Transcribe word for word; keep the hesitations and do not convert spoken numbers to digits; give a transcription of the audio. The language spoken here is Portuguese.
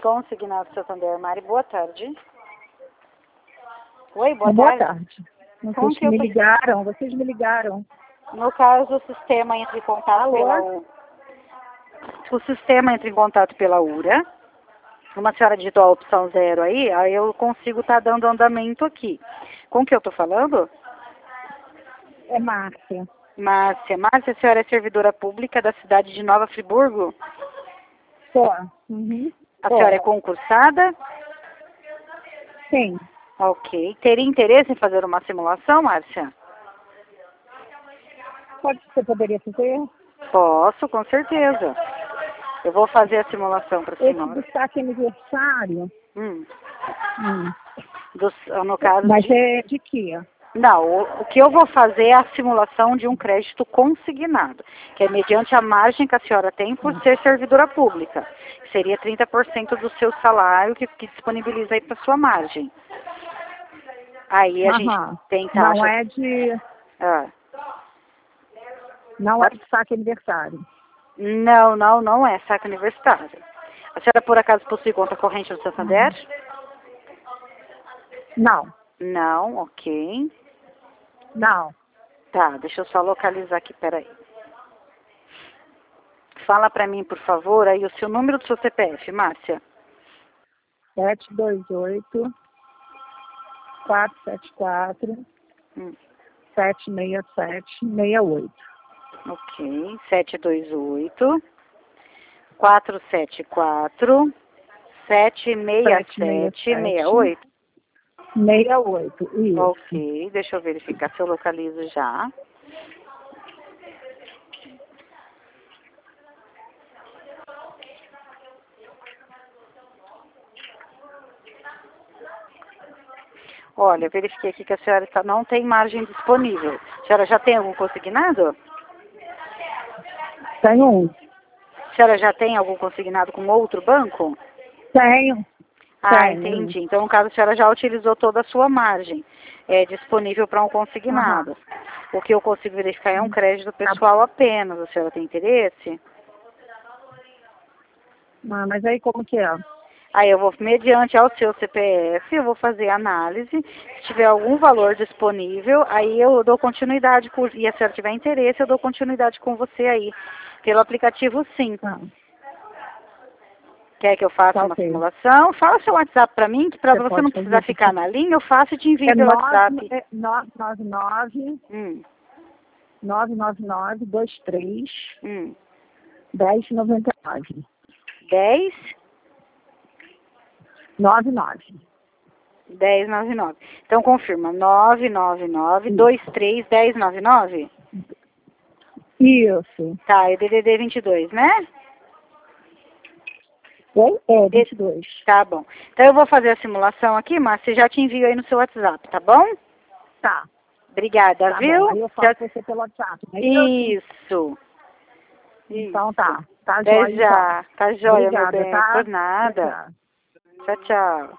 Consignado Santander. Mari, boa tarde. Oi, boa, boa tarde. tarde. Como Vocês que eu me tô- ligaram, vocês me ligaram. No caso, o sistema entra em contato Alô? pela U. O sistema entra em contato pela U R A. Uma senhora digitou a opção zero aí, aí eu consigo estar dando andamento aqui. Com que eu estou falando? É Márcia. Márcia. Márcia, a senhora é servidora pública da cidade de Nova Friburgo? Só. Uhum. A Só. senhora é concursada? Sim. Ok. Teria interesse em fazer uma simulação, Márcia? Pode, você poderia fazer? Posso, com certeza. Eu vou fazer a simulação para a Esse senhora. destaque aniversário. Hum. Hum. Dos, no caso Mas de... é de quê? Não, o, o que eu vou fazer é a simulação de um crédito consignado, que é mediante a margem que a senhora tem por ser servidora pública. Que seria trinta por cento do seu salário que, que disponibiliza aí para sua margem. Aí a gente Aham. tem taxa... Não é de. Ah. Não é de destaque aniversário. Não, não, não é saque universitário. A senhora por acaso possui conta corrente no Santander? Não. Não, ok. Não. Tá, deixa eu só localizar aqui, peraí. Fala pra mim, por favor, aí o seu número do seu C P F, Márcia. sete dois oito, quatro sete quatro, Hum, sete seis sete, seis oito. ok, sete dois oito, quatro sete quatro, sete seis sete, seis oito. seis oito, isso. Ok, deixa eu verificar se eu localizo já. Olha, verifiquei aqui que a senhora tá, não tem margem disponível. A senhora já tem algum consignado? Tenho um. A senhora já tem algum consignado com outro banco? Tenho. Ah, Tenho. entendi. Então, no caso, a senhora já utilizou toda a sua margem é, disponível para um consignado. O que eu consigo verificar é um crédito pessoal apenas. A senhora tem interesse? Ah, mas aí como que é? Aí eu vou, mediante ao seu C P F, eu vou fazer a análise. Se tiver algum valor disponível, aí eu dou continuidade, com, e a senhora tiver interesse, eu dou continuidade com você aí. Pelo aplicativo, sim. Tá. Quer que eu faça Tá, uma ok. simulação? Fala seu WhatsApp para mim, que para Você você não pode precisar fazer. ficar na linha, eu faço e te envio É pelo WhatsApp. nove nove nove, Hum, nove nove nove, dois três, hum. dez noventa e nove. dez, nove nove. dez, noventa e nove. Então confirma, nove nove nove, dois três, dez, noventa e nove? Isso. Tá, é D D D vinte e dois, né? Oi? É, vinte e dois. Tá bom. Então eu vou fazer a simulação aqui, Márcia, já te envio aí no seu WhatsApp, tá bom? Tá. Obrigada, Tá viu? bom. Aí eu falo com você pelo WhatsApp, não é isso? Isso. Então Isso. tá. Tá Até jóia, então. já. Tá jóia, meu Obrigada, bem. tá? Por nada. Tchau, tchau. Tchau, tchau.